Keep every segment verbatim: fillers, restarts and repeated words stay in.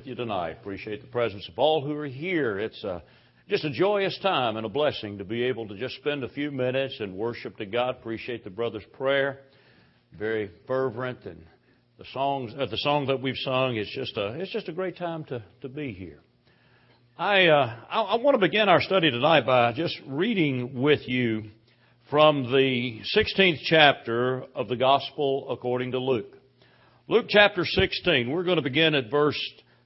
you tonight. Appreciate the presence of all who are here. It's uh, just a joyous time and a blessing to be able to just spend a few minutes and worship to God. Appreciate the brother's prayer, very fervent, and the songs, uh, the song that we've sung. It's just a, it's just a great time to to be here. I uh, I, I want to begin our study tonight by just reading with you from the sixteenth chapter of the Gospel according to Luke. Luke chapter sixteen. We're going to begin at verse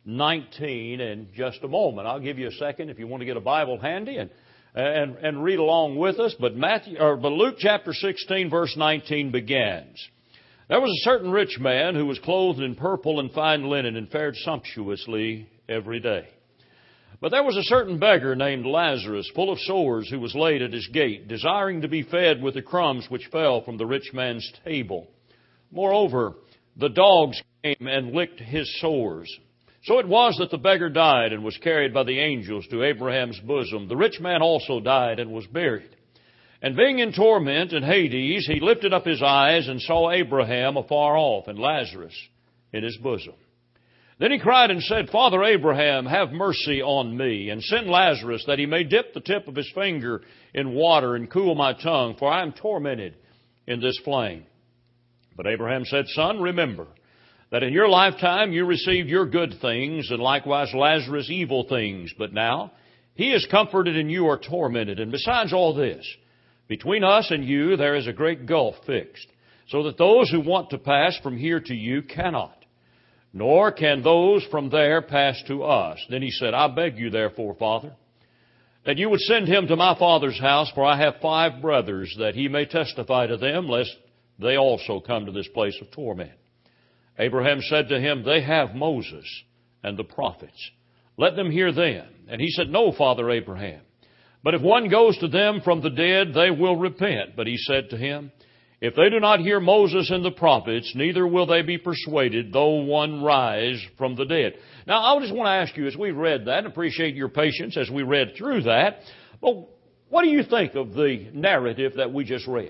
nineteen in just a moment. I'll give you a second if you want to get a Bible handy and and, and read along with us. But Matthew or but Luke chapter sixteen verse nineteen begins. There was a certain rich man who was clothed in purple and fine linen and fared sumptuously every day. But there was a certain beggar named Lazarus, full of sores, who was laid at his gate, desiring to be fed with the crumbs which fell from the rich man's table. Moreover, the dogs came and licked his sores. So it was that the beggar died and was carried by the angels to Abraham's bosom. The rich man also died and was buried. And being in torment in Hades, he lifted up his eyes and saw Abraham afar off and Lazarus in his bosom. Then he cried and said, Father Abraham, have mercy on me, and send Lazarus that he may dip the tip of his finger in water and cool my tongue, for I am tormented in this flame. But Abraham said, Son, remember that in your lifetime you received your good things, and likewise Lazarus evil things. But now he is comforted and you are tormented. And besides all this, between us and you there is a great gulf fixed, so that those who want to pass from here to you cannot, nor can those from there pass to us. Then he said, I beg you therefore, Father, that you would send him to my father's house, for I have five brothers, that he may testify to them, lest they also come to this place of torment. Abraham said to him, They have Moses and the prophets. Let them hear them. And he said, No, Father Abraham. But if one goes to them from the dead, they will repent. But he said to him, If they do not hear Moses and the prophets, neither will they be persuaded, though one rise from the dead. Now, I just want to ask you, as we read that, and appreciate your patience as we read through that, but what do you think of the narrative that we just read?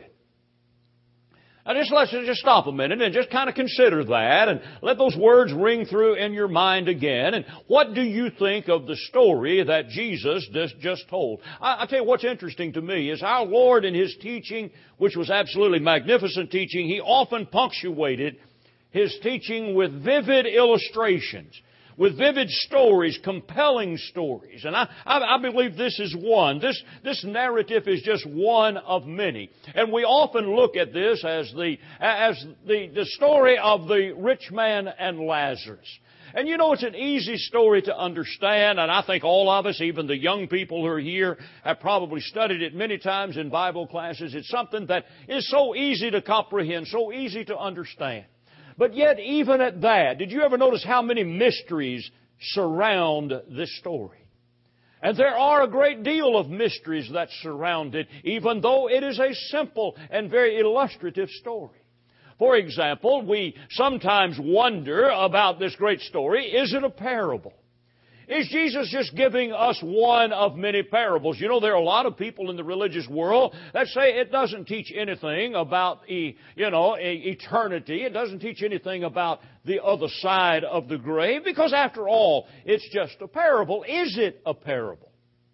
Now, just let's just stop a minute and just kind of consider that and let those words ring through in your mind again. And what do you think of the story that Jesus just told? I, I tell you what's interesting to me is our Lord in His teaching, which was absolutely magnificent teaching, He often punctuated His teaching with vivid illustrations, with vivid stories, compelling stories. And I, I, I believe this is one. This, this narrative is just one of many. And we often look at this as the, as the, the story of the rich man and Lazarus. And you know, it's an easy story to understand, and I think all of us, even the young people who are here, have probably studied it many times in Bible classes. It's something that is so easy to comprehend, so easy to understand. But yet, even at that, did you ever notice how many mysteries surround this story? And there are a great deal of mysteries that surround it, even though it is a simple and very illustrative story. For example, we sometimes wonder about this great story. Is it a parable? Is Jesus just giving us one of many parables? You know, there are a lot of people in the religious world that say it doesn't teach anything about, you know, eternity. It doesn't teach anything about the other side of the grave, because after all, it's just a parable. Is it a parable?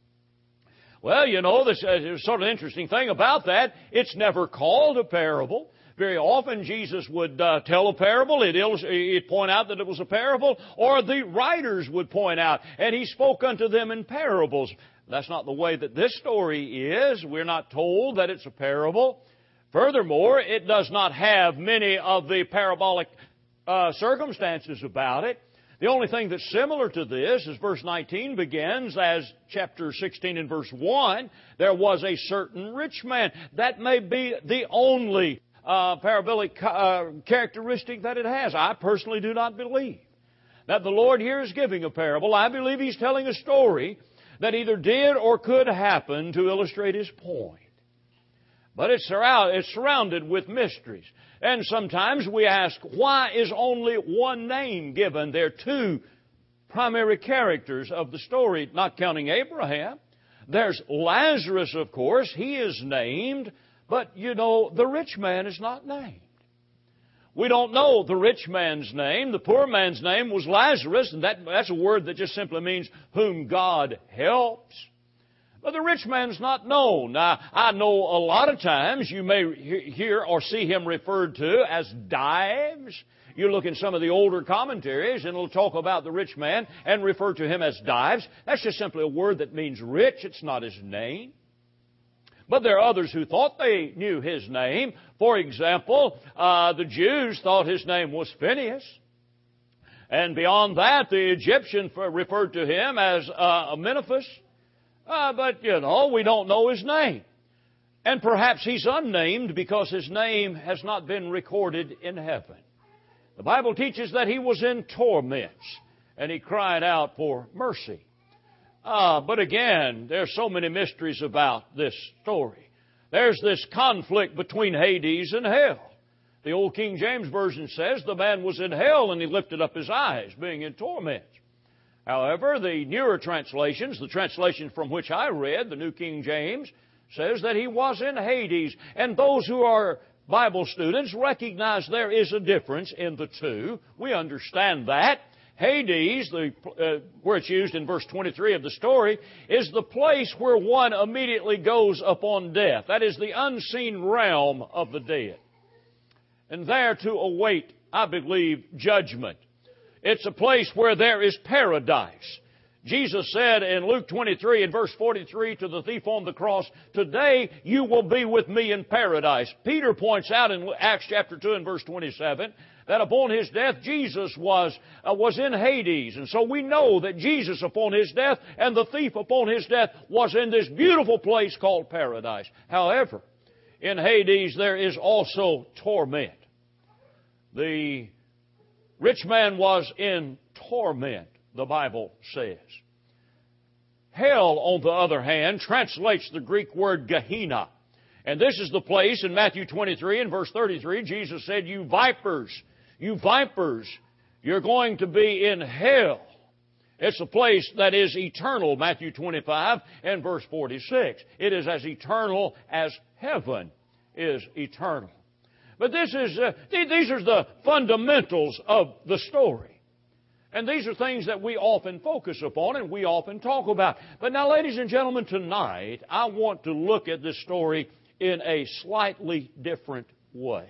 Well, you know, this is sort of interesting thing about that. It's never called a parable. Very often Jesus would uh, tell a parable, he'd, illust- he'd point out that it was a parable, or the writers would point out, and He spoke unto them in parables. That's not the way that this story is. We're not told that it's a parable. Furthermore, it does not have many of the parabolic uh, circumstances about it. The only thing that's similar to this is verse nineteen begins as chapter sixteen and verse one. There was a certain rich man. That may be the only Uh, parabolic uh, characteristic that it has. I personally do not believe that the Lord here is giving a parable. I believe He's telling a story that either did or could happen to illustrate His point. But it's, surround, it's surrounded with mysteries. And sometimes we ask, why is only one name given? There are two primary characters of the story, not counting Abraham. There's Lazarus, of course. He is named. But, you know, the rich man is not named. We don't know the rich man's name. The poor man's name was Lazarus, and that, that's a word that just simply means whom God helps. But the rich man's not known. Now, I know a lot of times you may hear or see him referred to as Dives. You look in some of the older commentaries and it'll talk about the rich man and refer to him as Dives. That's just simply a word that means rich. It's not his name. But there are others who thought they knew his name. For example, uh, the Jews thought his name was Phineas. And beyond that, the Egyptian referred to him as uh, Amenophis. Uh, but, you know, we don't know his name. And perhaps he's unnamed because his name has not been recorded in heaven. The Bible teaches that he was in torments and he cried out for mercy. Uh, but again, there's so many mysteries about this story. There's this conflict between Hades and hell. The old King James Version says the man was in hell and he lifted up his eyes, being in torment. However, the newer translations, the translation from which I read, the New King James, says that he was in Hades. And those who are Bible students recognize there is a difference in the two. We understand that. Hades, the, uh, where it's used in verse twenty-three of the story, is the place where one immediately goes upon death. That is the unseen realm of the dead. And there to await, I believe, judgment. It's a place where there is paradise. Jesus said in Luke twenty-three and verse forty-three to the thief on the cross, "Today you will be with me in paradise." Peter points out in Acts chapter two and verse twenty-seven that upon his death Jesus was, uh, was in Hades. And so we know that Jesus upon his death and the thief upon his death was in this beautiful place called paradise. However, in Hades there is also torment. The rich man was in torment, the Bible says. Hell, on the other hand, translates the Greek word Gehenna. And this is the place in Matthew twenty-three and verse thirty-three, Jesus said, "You vipers, you vipers, you're going to be in hell." It's a place that is eternal, Matthew twenty-five and verse forty-six. It is as eternal as heaven is eternal. But this is, uh, these are the fundamentals of the story. And these are things that we often focus upon and we often talk about. But now, ladies and gentlemen, tonight I want to look at this story in a slightly different way.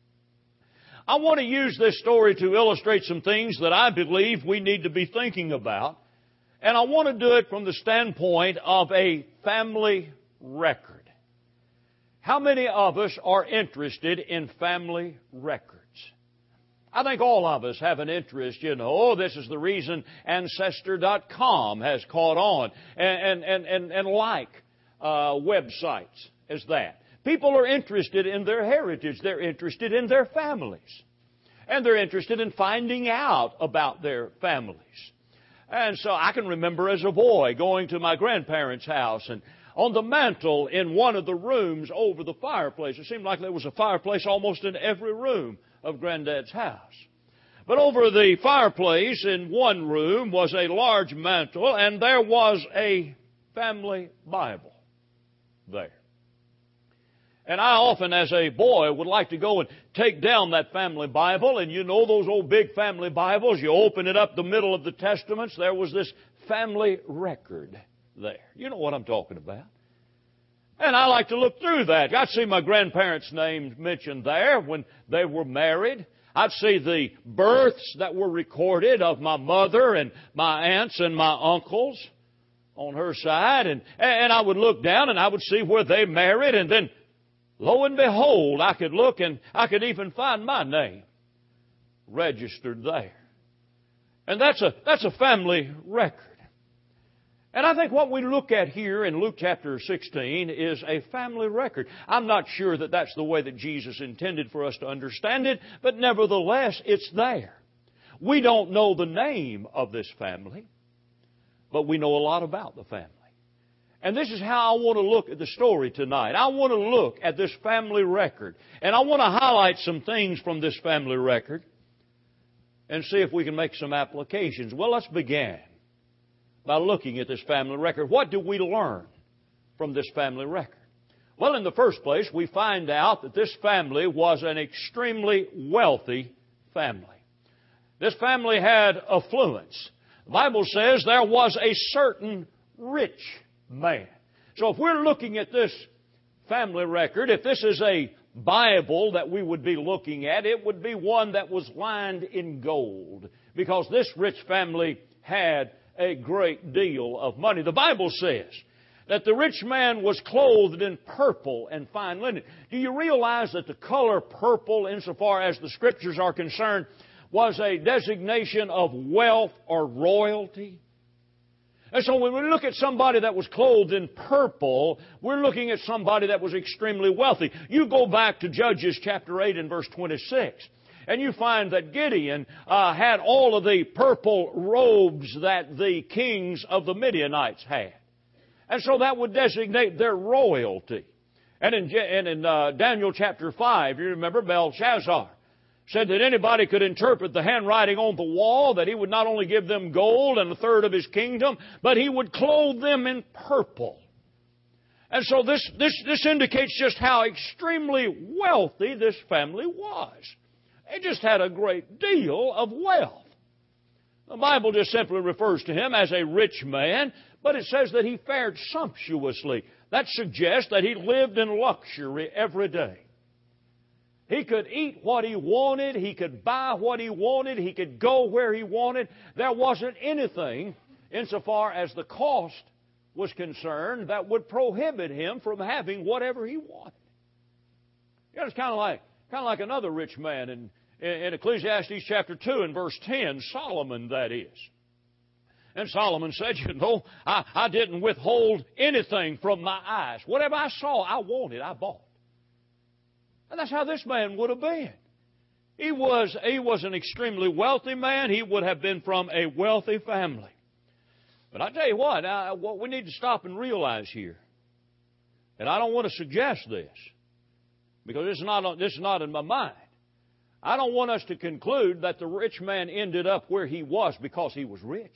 I want to use this story to illustrate some things that I believe we need to be thinking about. And I want to do it from the standpoint of a family record. How many of us are interested in family records? I think all of us have an interest, you know. Oh, this is the reason Ancestor dot com has caught on and, and, and, and like uh, websites as that. People are interested in their heritage. They're interested in their families. And they're interested in finding out about their families. And so I can remember as a boy going to my grandparents' house, and on the mantle in one of the rooms over the fireplace, it seemed like there was a fireplace almost in every room of Granddad's house. But over the fireplace in one room was a large mantle, and there was a family Bible there. And I often, as a boy, would like to go and take down that family Bible. And you know those old big family Bibles, you open it up the middle of the Testaments, there was this family record there. You know what I'm talking about. And I like to look through that. I'd see my grandparents' names mentioned there when they were married. I'd see the births that were recorded of my mother and my aunts and my uncles on her side. And, and I would look down and I would see where they married, and then lo and behold, I could look and I could even find my name registered there. And that's a, that's a family record. And I think what we look at here in Luke chapter sixteen is a family record. I'm not sure that that's the way that Jesus intended for us to understand it, but nevertheless, it's there. We don't know the name of this family, but we know a lot about the family. And this is how I want to look at the story tonight. I want to look at this family record. And I want to highlight some things from this family record and see if we can make some applications. Well, let's begin by looking at this family record. What do we learn from this family record? Well, in the first place, we find out that this family was an extremely wealthy family. This family had affluence. The Bible says there was a certain rich man. So if we're looking at this family record, if this is a Bible that we would be looking at, it would be one that was lined in gold, because this rich family had a great deal of money. The Bible says that the rich man was clothed in purple and fine linen. Do you realize that the color purple, insofar as the Scriptures are concerned, was a designation of wealth or royalty? And so when we look at somebody that was clothed in purple, we're looking at somebody that was extremely wealthy. You go back to Judges chapter eight and verse twenty-six, and you find that Gideon uh, had all of the purple robes that the kings of the Midianites had. And so that would designate their royalty. And in, and in uh, Daniel chapter five, you remember Belshazzar said that anybody could interpret the handwriting on the wall, that he would not only give them gold and a third of his kingdom, but he would clothe them in purple. And so this, this, this indicates just how extremely wealthy this family was. They just had a great deal of wealth. The Bible just simply refers to him as a rich man, but it says that he fared sumptuously. That suggests that he lived in luxury every day. He could eat what he wanted. He could buy what he wanted. He could go where he wanted. There wasn't anything, insofar as the cost was concerned, that would prohibit him from having whatever he wanted. You know, it's kind of like, kind of like another rich man in, in Ecclesiastes chapter two and verse ten, Solomon that is. And Solomon said, you know, I, I didn't withhold anything from my eyes. Whatever I saw, I wanted, I bought. And that's how this man would have been. He was, he was an extremely wealthy man. He would have been from a wealthy family. But I tell you what, I, what we need to stop and realize here, and I don't want to suggest this, because this is not, this is not in my mind. I don't want us to conclude that the rich man ended up where he was because he was rich.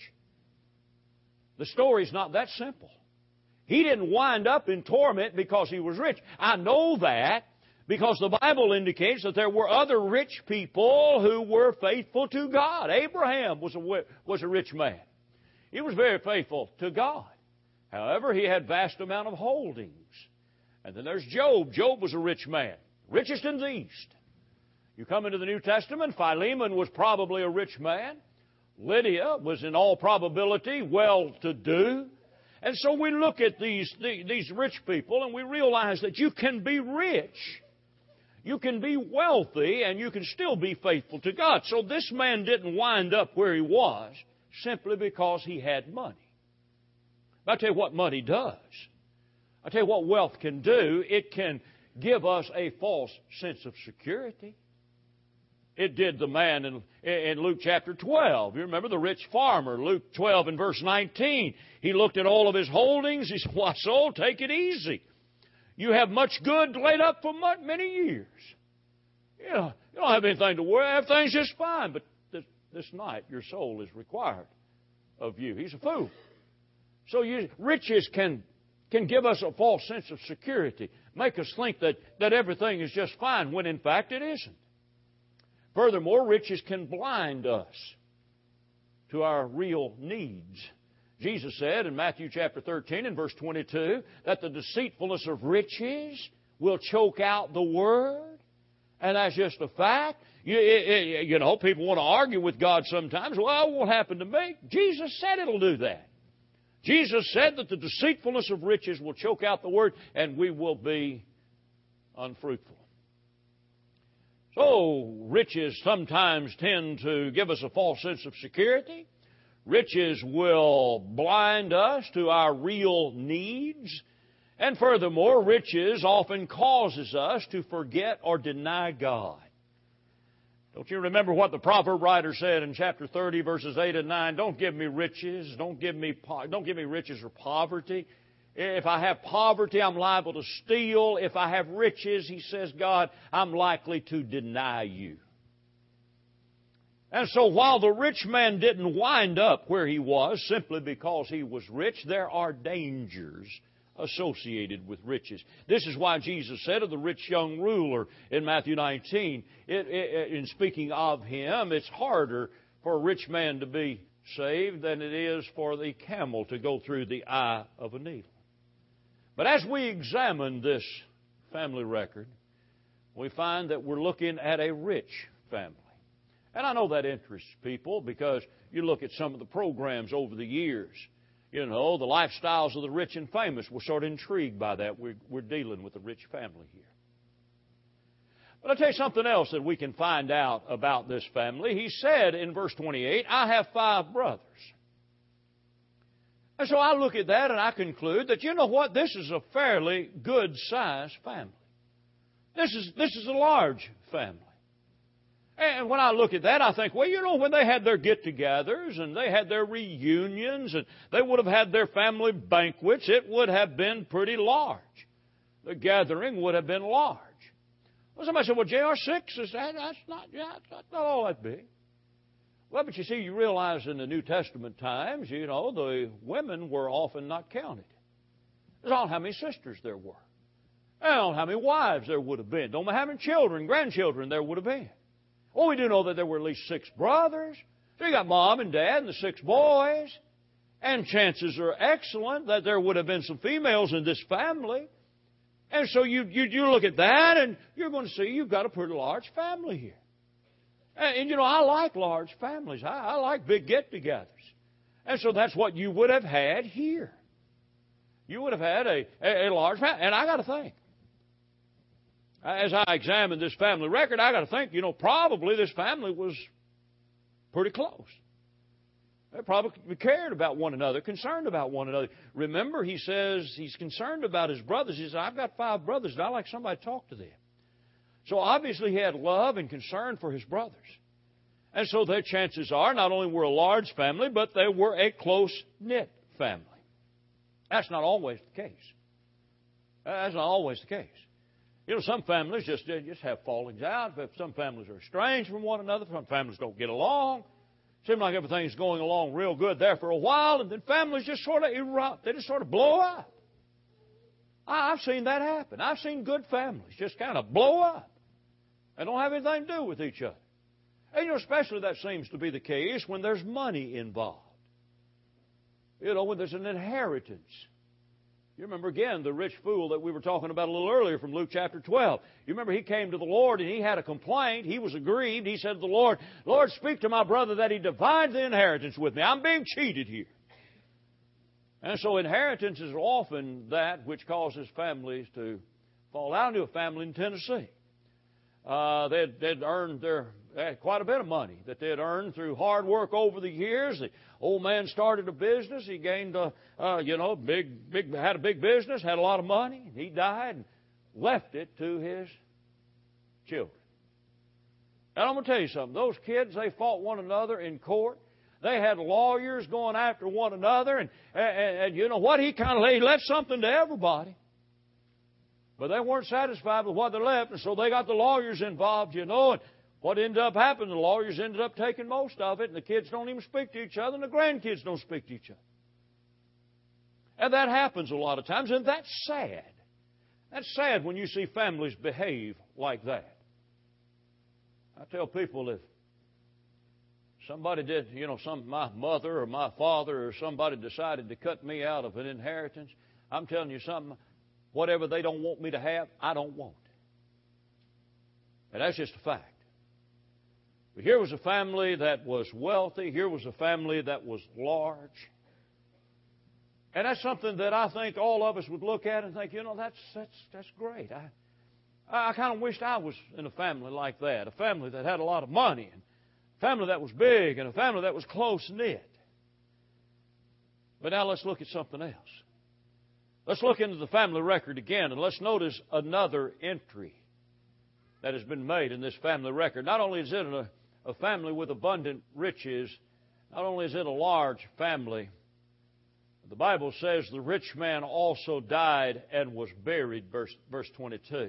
The story's not that simple. He didn't wind up in torment because he was rich. I know that, because the Bible indicates that there were other rich people who were faithful to God. Abraham was a, was a rich man. He was very faithful to God. However, he had vast amount of holdings. And then there's Job. Job was a rich man, richest in the East. You come into the New Testament, Philemon was probably a rich man. Lydia was in all probability well-to-do. And so we look at these, these rich people and we realize that you can be rich. You can be wealthy and you can still be faithful to God. So this man didn't wind up where he was simply because he had money. But I'll tell you what money does. I'll tell you what wealth can do. It can give us a false sense of security. It did the man in, in Luke chapter twelve. You remember the rich farmer, Luke twelve and verse nineteen. He looked at all of his holdings. He said, why, soul, take it easy. You have much good laid up for many years. You know, you don't have anything to worry. Everything's just fine. But this, this night, your soul is required of you. He's a fool. So you, riches can, can give us a false sense of security, make us think that, that everything is just fine, when in fact it isn't. Furthermore, riches can blind us to our real needs. Jesus said in Matthew chapter thirteen and verse twenty-two that the deceitfulness of riches will choke out the word. And that's just a fact. You, it, you know, people want to argue with God sometimes. Well, what happened to me? Jesus said it'll do that. Jesus said that the deceitfulness of riches will choke out the word and we will be unfruitful. So, riches sometimes tend to give us a false sense of security. Riches will blind us to our real needs. And furthermore, riches often causes us to forget or deny God. Don't you remember what the proverb writer said in chapter thirty, verses eight and nine? Don't give me riches. Don't give me, don't give me riches or poverty. If I have poverty, I'm liable to steal. If I have riches, he says, God, I'm likely to deny you. And so while the rich man didn't wind up where he was simply because he was rich, there are dangers associated with riches. This is why Jesus said of the rich young ruler in Matthew nineteen, it, it, in speaking of him, it's harder for a rich man to be saved than it is for the camel to go through the eye of a needle. But as we examine this family record, we find that we're looking at a rich family. And I know that interests people because you look at some of the programs over the years. You know, the lifestyles of the rich and famous. We're sort of intrigued by that. We're, we're dealing with a rich family here. But I'll tell you something else that we can find out about this family. He said in verse twenty-eight, I have five brothers. And so I look at that and I conclude that, you know what, this is a fairly good-sized family. This is, this is a large family. And when I look at that, I think, well, you know, when they had their get-togethers and they had their reunions and they would have had their family banquets, it would have been pretty large. The gathering would have been large. Well, somebody said, well, J R, six, is that, that's, not, yeah, that's not all that big. Well, but you see, you realize in the New Testament times, you know, the women were often not counted. There's all how many sisters there were. Well, how many wives there would have been. Don't know how many children, grandchildren there would have been. Well, we do know that there were at least six brothers. So you got mom and dad and the six boys. And chances are excellent that there would have been some females in this family. And so you, you, you look at that and you're going to see you've got a pretty large family here. And, and you know, I like large families. I, I like big get-togethers. And so that's what you would have had here. You would have had a, a, a large family. And I got to think. As I examine this family record, I got to think, you know, probably this family was pretty close. They probably cared about one another, concerned about one another. Remember, he says he's concerned about his brothers. He says, I've got five brothers, and I'd like somebody to talk to them. So obviously he had love and concern for his brothers. And so their chances are not only were a large family, but they were a close-knit family. That's not always the case. That's not always the case. You know, some families just, just have fallings out. Some families are estranged from one another. Some families don't get along. Seems like everything's going along real good there for a while, and then families just sort of erupt. They just sort of blow up. I've seen that happen. I've seen good families just kind of blow up. They don't have anything to do with each other. And, you know, especially that seems to be the case when there's money involved. You know, when there's an inheritance. You remember, again, the rich fool that we were talking about a little earlier from Luke chapter twelve. You remember he came to the Lord and he had a complaint. He was aggrieved. He said to the Lord, Lord, speak to my brother that he divide the inheritance with me. I'm being cheated here. And so inheritance is often that which causes families to fall out. Into a family in Tennessee. Uh, they'd, they'd earned their they had quite a bit of money that they had earned through hard work over the years. The old man started a business. He gained, a, uh, you know, big, big, had a big business, had a lot of money. He died and left it to his children. And I'm going to tell you something. Those kids, they fought one another in court. They had lawyers going after one another. And, and, and you know what? He kind of he left something to everybody. But they weren't satisfied with what they left, and so they got the lawyers involved, you know. And what ended up happening, the lawyers ended up taking most of it, and the kids don't even speak to each other, and the grandkids don't speak to each other. And that happens a lot of times, and that's sad. That's sad when you see families behave like that. I tell people if somebody did, you know, some my mother or my father or somebody decided to cut me out of an inheritance, I'm telling you something, whatever they don't want me to have, I don't want. And that's just a fact. But here was a family that was wealthy. Here was a family that was large. And that's something that I think all of us would look at and think, you know, that's that's that's great. I I kind of wished I was in a family like that, a family that had a lot of money, and a family that was big, and a family that was close-knit. But now let's look at something else. Let's look into the family record again, and let's notice another entry that has been made in this family record. Not only is it a, a family with abundant riches, not only is it a large family, the Bible says the rich man also died and was buried, verse, verse twenty-two.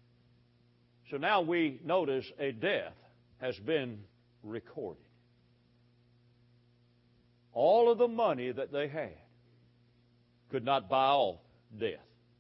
So now we notice a death has been recorded. All of the money that they had could not buy off death.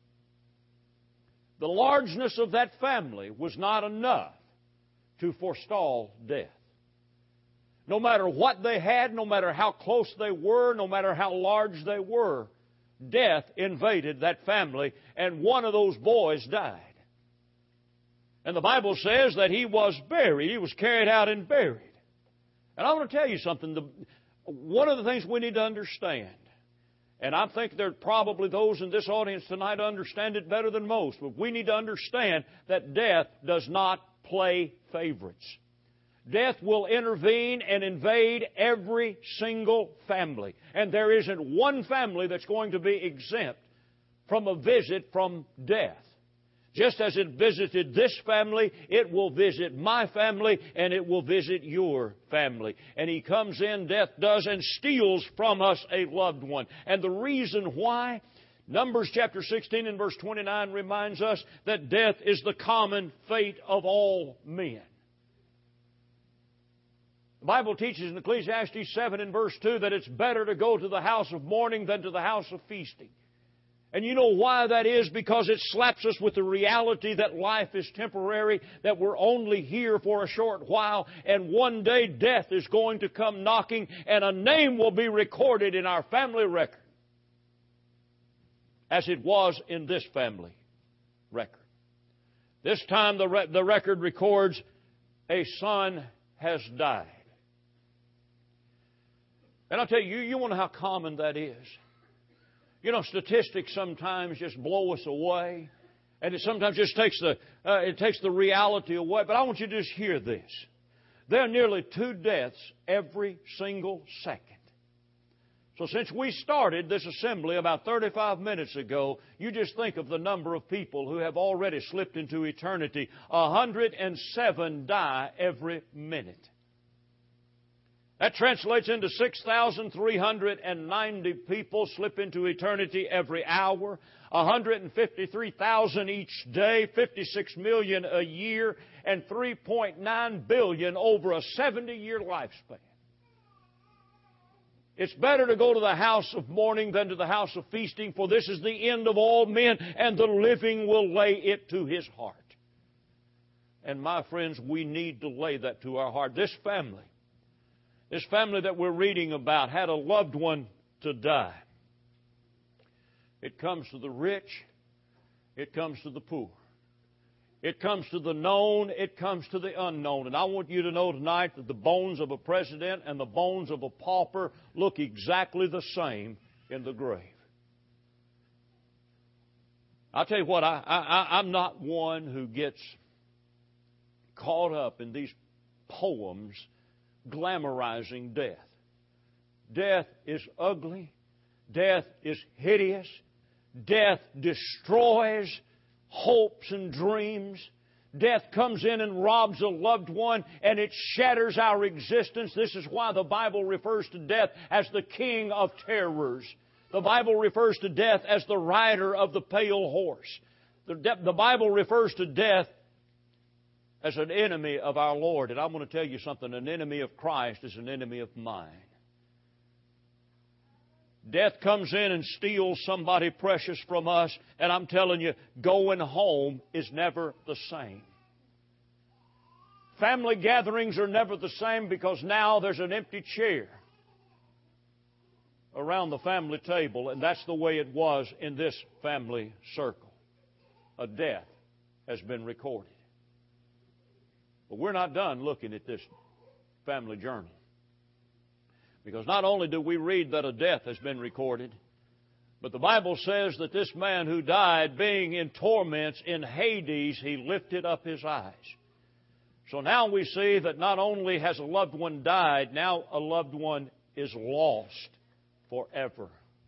The largeness of that family was not enough to forestall death. No matter what they had, no matter how close they were, no matter how large they were, death invaded that family, and one of those boys died. And the Bible says that he was buried. He was carried out and buried. And I want to tell you something. The, one of the things we need to understand, and I think there are probably those in this audience tonight who understand it better than most, but we need to understand that death does not play favorites. Death will intervene and invade every single family. And there isn't one family that's going to be exempt from a visit from death. Just as it visited this family, it will visit my family, and it will visit your family. And He comes in, death does, and steals from us a loved one. And the reason why, Numbers chapter sixteen and verse twenty-nine reminds us that death is the common fate of all men. The Bible teaches in Ecclesiastes seven and verse two that it's better to go to the house of mourning than to the house of feasting. And you know why that is? Because it slaps us with the reality that life is temporary, that we're only here for a short while, and one day death is going to come knocking, and a name will be recorded in our family record, as it was in this family record. This time the, re- the record records, a son has died. And I'll tell you, you want to know how common that is. You know, statistics sometimes just blow us away, and it sometimes just takes the uh, it takes the reality away. But I want you to just hear this: there are nearly two deaths every single second. So since we started this assembly about thirty-five minutes ago, you just think of the number of people who have already slipped into eternity. one hundred seven die every minute. That translates into six thousand three hundred ninety people slip into eternity every hour, one hundred fifty-three thousand each day, fifty-six million a year, and three point nine billion over a seventy-year lifespan. It's better to go to the house of mourning than to the house of feasting, for this is the end of all men, and the living will lay it to his heart. And my friends, we need to lay that to our heart. This family, This family that we're reading about had a loved one to die. It comes to the rich. It comes to the poor. It comes to the known. It comes to the unknown. And I want you to know tonight that the bones of a president and the bones of a pauper look exactly the same in the grave. I'll tell you what, I, I, I'm not one who gets caught up in these poems glamorizing death. Death is ugly. Death is hideous. Death destroys hopes and dreams. Death comes in and robs a loved one, and it shatters our existence. This is why the Bible refers to death as the king of terrors. The Bible refers to death as the rider of the pale horse. The, de- the Bible refers to death as an enemy of our Lord. And I'm going to tell you something. An enemy of Christ is an enemy of mine. Death comes in and steals somebody precious from us. And I'm telling you, going home is never the same. Family gatherings are never the same because now there's an empty chair around the family table. And that's the way it was in this family circle. A death has been recorded. But we're not done looking at this family journal. Because not only do we read that a death has been recorded, but the Bible says that this man who died, being in torments in Hades, he lifted up his eyes. So now we see that not only has a loved one died, now a loved one is lost forever.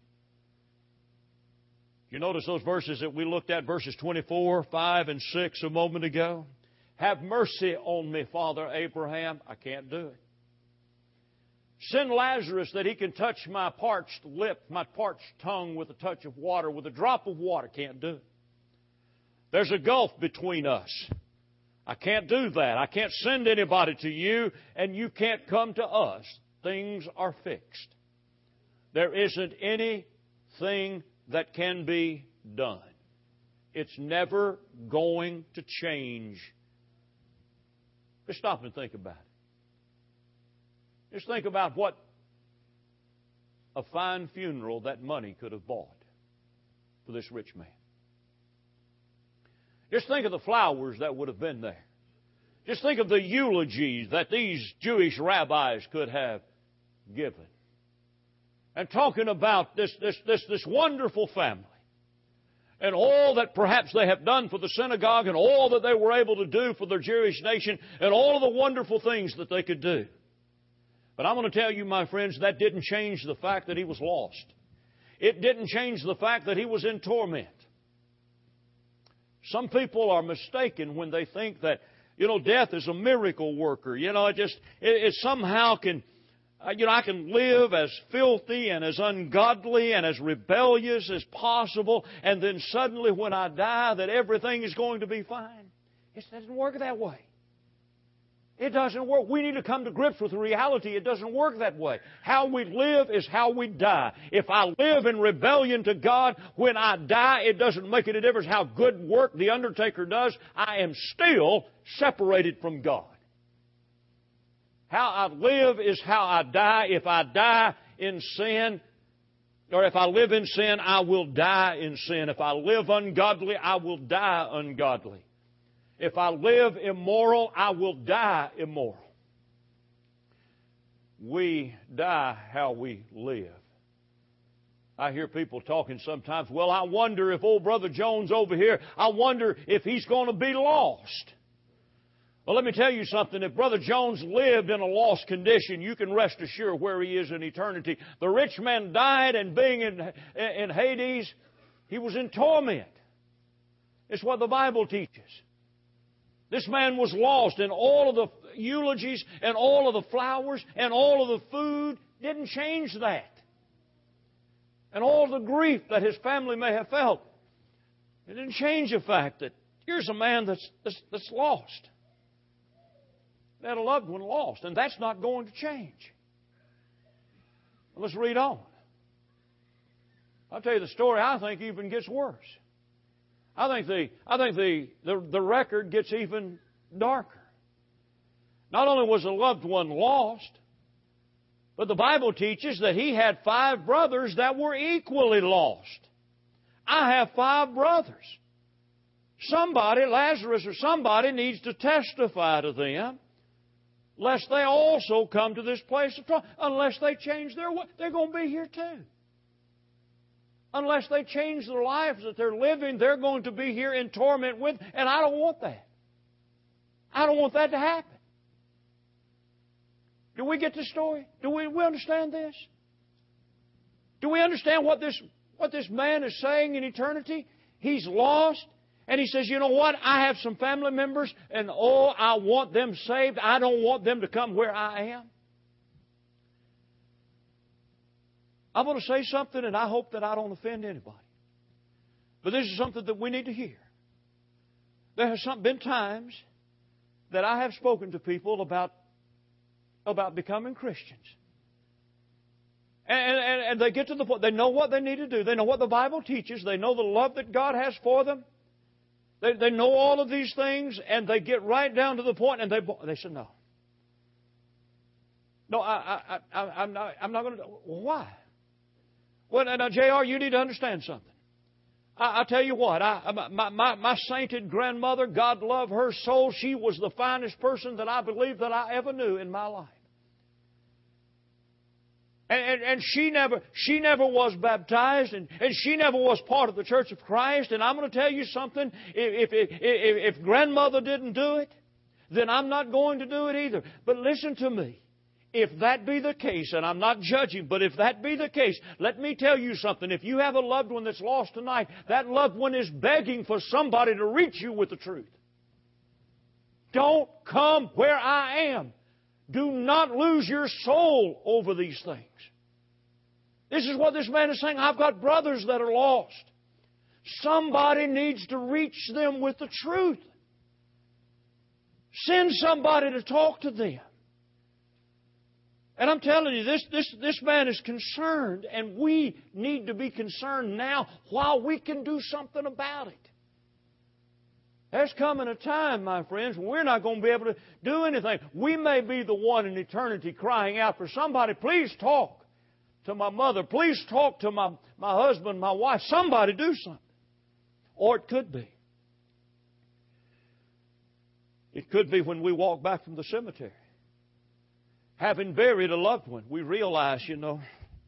You notice those verses that we looked at, verses twenty-four, five, and six a moment ago? Have mercy on me, Father Abraham. I can't do it. Send Lazarus that he can touch my parched lip, my parched tongue with a touch of water, with a drop of water. Can't do it. There's a gulf between us. I can't do that. I can't send anybody to you, and you can't come to us. Things are fixed. There isn't anything that can be done. It's never going to change. Just stop and think about it. Just think about what a fine funeral that money could have bought for this rich man. Just think of the flowers that would have been there. Just think of the eulogies that these Jewish rabbis could have given. And talking about this, this, this, this wonderful family and all that perhaps they have done for the synagogue and all that they were able to do for their Jewish nation and all of the wonderful things that they could do. But I'm going to tell you, my friends, that didn't change the fact that he was lost. It didn't change the fact that he was in torment. Some people are mistaken when they think that, you know, death is a miracle worker. You know, it just, it, it somehow can, you know, I can live as filthy and as ungodly and as rebellious as possible, and then suddenly when I die that everything is going to be fine. It doesn't work that way. It doesn't work. We need to come to grips with the reality. It doesn't work that way. How we live is how we die. If I live in rebellion to God, when I die, it doesn't make any difference how good work the undertaker does. I am still separated from God. How I live is how I die. If I die in sin, or if I live in sin, I will die in sin. If I live ungodly, I will die ungodly. If I live immoral, I will die immoral. We die how we live. I hear people talking sometimes, well, I wonder if old Brother Jones over here, I wonder if he's going to be lost. Well, let me tell you something. If Brother Jones lived in a lost condition, you can rest assured where he is in eternity. The rich man died, and being in, in Hades, he was in torment. It's what the Bible teaches. This man was lost, and all of the eulogies and all of the flowers and all of the food didn't change that. And all the grief that his family may have felt, it didn't change the fact that here's a man that's, that's, that's lost. They had a loved one lost, and that's not going to change. Well, let's read on. I'll tell you the story I think even gets worse. I think the I think the, the, the record gets even darker. Not only was a loved one lost, but the Bible teaches that he had five brothers that were equally lost. I have five brothers. Somebody, Lazarus or somebody, needs to testify to them, lest they also come to this place of trouble. Unless they change their way, they're going to be here too. Unless they change their lives that they're living, they're going to be here in torment with, and I don't want that. I don't want that to happen. Do we get this story? Do we, we understand this? Do we understand what this, what this man is saying in eternity? He's lost, and he says, you know what? I have some family members, and oh, I want them saved. I don't want them to come where I am. I'm going to say something, and I hope that I don't offend anybody. But this is something that we need to hear. There have some, been times that I have spoken to people about, about becoming Christians. And, and, and they get to the point, they know what they need to do. They know what the Bible teaches. They know the love that God has for them. They, they know all of these things, and they get right down to the point, and they, they say, no. No, I, I, I, I'm not, I'm not going to. Well, why? Well, now, J R, you need to understand something. I, I tell you what, I, my, my, my sainted grandmother, God love her soul, she was the finest person that I believe that I ever knew in my life. And, and, and she never she never was baptized, and, and she never was part of the Church of Christ. And I'm going to tell you something, if, if, if, if grandmother didn't do it, then I'm not going to do it either. But listen to me. If that be the case, and I'm not judging, but if that be the case, let me tell you something. If you have a loved one that's lost tonight, that loved one is begging for somebody to reach you with the truth. Don't come where I am. Do not lose your soul over these things. This is what this man is saying. I've got brothers that are lost. Somebody needs to reach them with the truth. Send somebody to talk to them. And I'm telling you, this, this, this man is concerned, and we need to be concerned now while we can do something about it. There's coming a time, my friends, when we're not going to be able to do anything. We may be the one in eternity crying out for somebody, please talk to my mother. Please talk to my, my husband, my wife. Somebody do something. Or it could be. It could be when we walk back from the cemetery. Having buried a loved one, we realize, you know,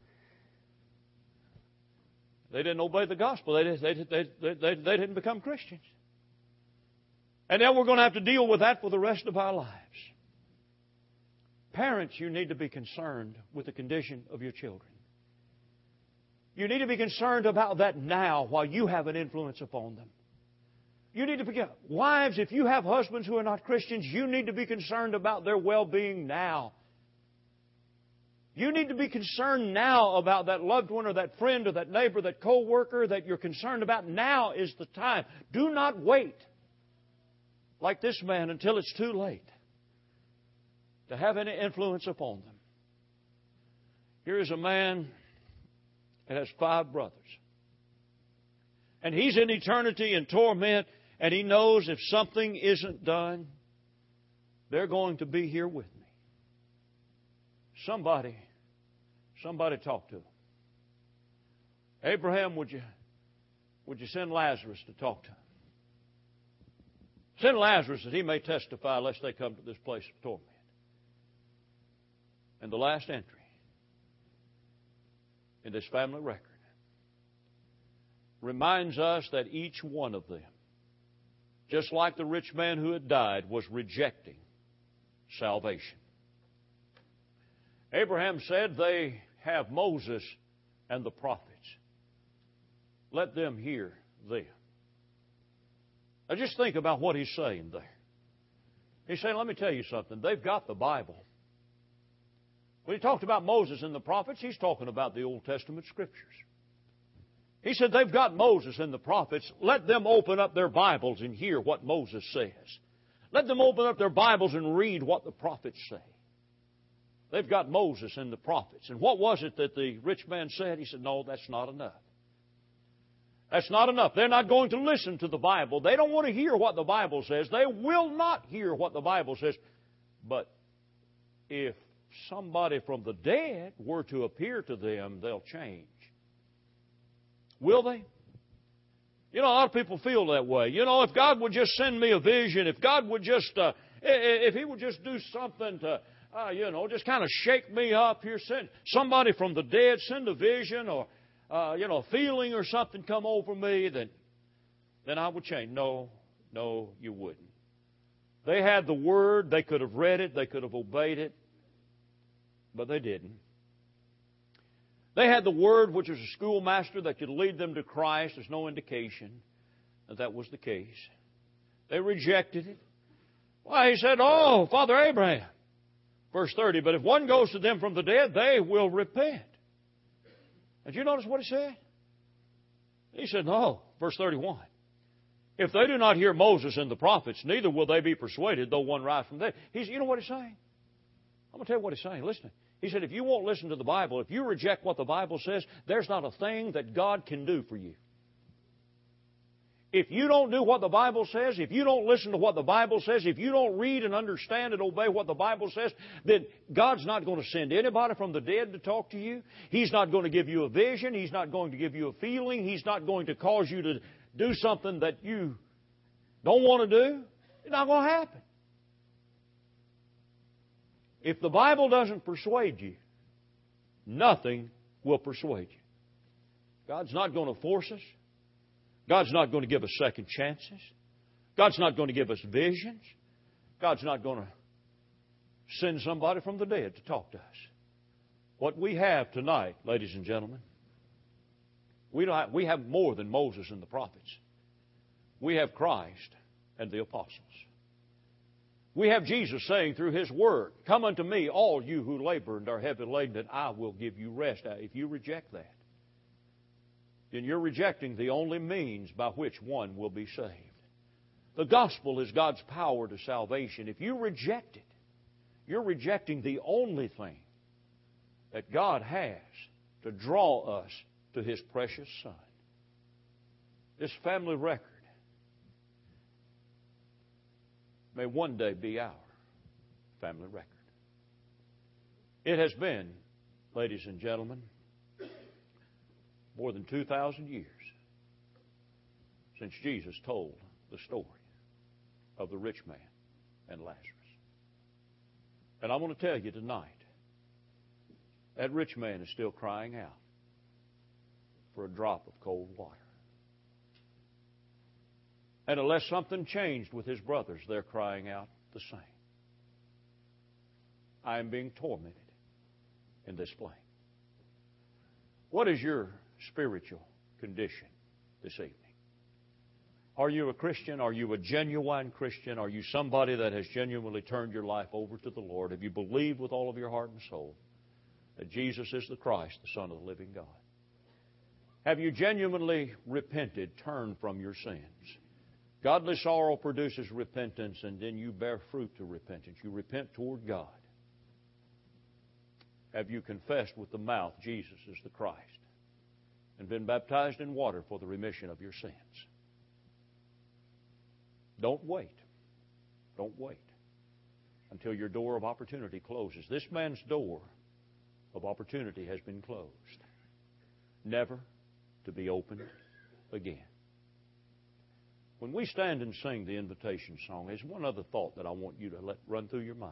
they didn't obey the gospel. They, they, they, they, they, they didn't become Christians. And now we're going to have to deal with that for the rest of our lives. Parents, you need to be concerned with the condition of your children. You need to be concerned about that now while you have an influence upon them. You need to be, wives, if you have husbands who are not Christians, you need to be concerned about their well-being now. You need to be concerned now about that loved one or that friend or that neighbor, that co-worker that you're concerned about. Now is the time. Do not wait like this man until it's too late to have any influence upon them. Here is a man that has five brothers. And he's in eternity in torment, and he knows if something isn't done, they're going to be here with me. Somebody, somebody talk to him. Abraham, would you, would you send Lazarus to talk to him? Send Lazarus that he may testify lest they come to this place of torment. And the last entry in this family record reminds us that each one of them, just like the rich man who had died, was rejecting salvation. Abraham said, they have Moses and the prophets. Let them hear them. Now just think about what he's saying there. He's saying, let me tell you something. They've got the Bible. When he talked about Moses and the prophets, he's talking about the Old Testament Scriptures. He said, they've got Moses and the prophets. Let them open up their Bibles and hear what Moses says. Let them open up their Bibles and read what the prophets say. They've got Moses and the prophets. And what was it that the rich man said? He said, no, that's not enough. That's not enough. They're not going to listen to the Bible. They don't want to hear what the Bible says. They will not hear what the Bible says. But if somebody from the dead were to appear to them, they'll change. Will they? You know, a lot of people feel that way. You know, if God would just send me a vision, if God would just, uh, if He would just do something to, uh, you know, just kind of shake me up here, send somebody from the dead, send a vision or, uh, you know, a feeling or something come over me, then, then I would change. No, no, you wouldn't. They had the Word. They could have read it. They could have obeyed it. But they didn't. They had the Word, which was a schoolmaster that could lead them to Christ. There's no indication that that was the case. They rejected it. Why, he said, oh, Father Abraham. Verse thirty, but if one goes to them from the dead, they will repent. Did you notice what he said? He said, no. Verse thirty-one. If they do not hear Moses and the prophets, neither will they be persuaded, though one rise from the dead. He's, you know what he's saying? I'm going to tell you what he's saying. Listen. He said, if you won't listen to the Bible, if you reject what the Bible says, there's not a thing that God can do for you. If you don't do what the Bible says, if you don't listen to what the Bible says, if you don't read and understand and obey what the Bible says, then God's not going to send anybody from the dead to talk to you. He's not going to give you a vision. He's not going to give you a feeling. He's not going to cause you to do something that you don't want to do. It's not going to happen. If the Bible doesn't persuade you, nothing will persuade you. God's not going to force us. God's not going to give us second chances. God's not going to give us visions. God's not going to send somebody from the dead to talk to us. What we have tonight, ladies and gentlemen, we, don't have, we have more than Moses and the prophets. We have Christ and the apostles. We have Jesus saying through His Word, come unto me, all you who labor and are heavy laden, and I will give you rest. Now, if you reject that, then you're rejecting the only means by which one will be saved. The gospel is God's power to salvation. If you reject it, you're rejecting the only thing that God has to draw us to His precious Son. This family record may one day be our family record. It has been, ladies and gentlemen, more than two thousand years since Jesus told the story of the rich man and Lazarus. And I want to tell you tonight, that rich man is still crying out for a drop of cold water. And unless something changed with his brothers, they're crying out the same. I am being tormented in this flame. What is your spiritual condition this evening? Are you a Christian? Are you a genuine Christian? Are you somebody that has genuinely turned your life over to the Lord? Have you believed with all of your heart and soul that Jesus is the Christ, the Son of the living God? Have you genuinely repented, turned from your sins? Godly sorrow produces repentance, and then you bear fruit to repentance. You repent toward God. Have you confessed with the mouth Jesus is the Christ and been baptized in water for the remission of your sins? Don't wait. Don't wait until your door of opportunity closes. This man's door of opportunity has been closed, never to be opened again. When we stand and sing the invitation song, there's one other thought that I want you to let run through your mind.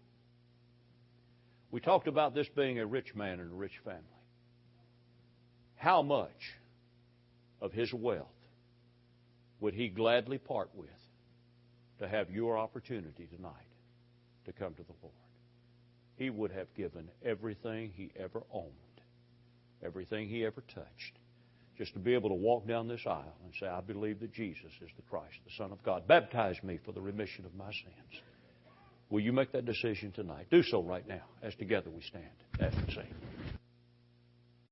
We talked about this being a rich man and a rich family. How much of his wealth would he gladly part with to have your opportunity tonight to come to the Lord? He would have given everything he ever owned, everything he ever touched, just to be able to walk down this aisle and say, I believe that Jesus is the Christ, the Son of God. Baptize me for the remission of my sins. Will you make that decision tonight? Do so right now as together we stand and sing.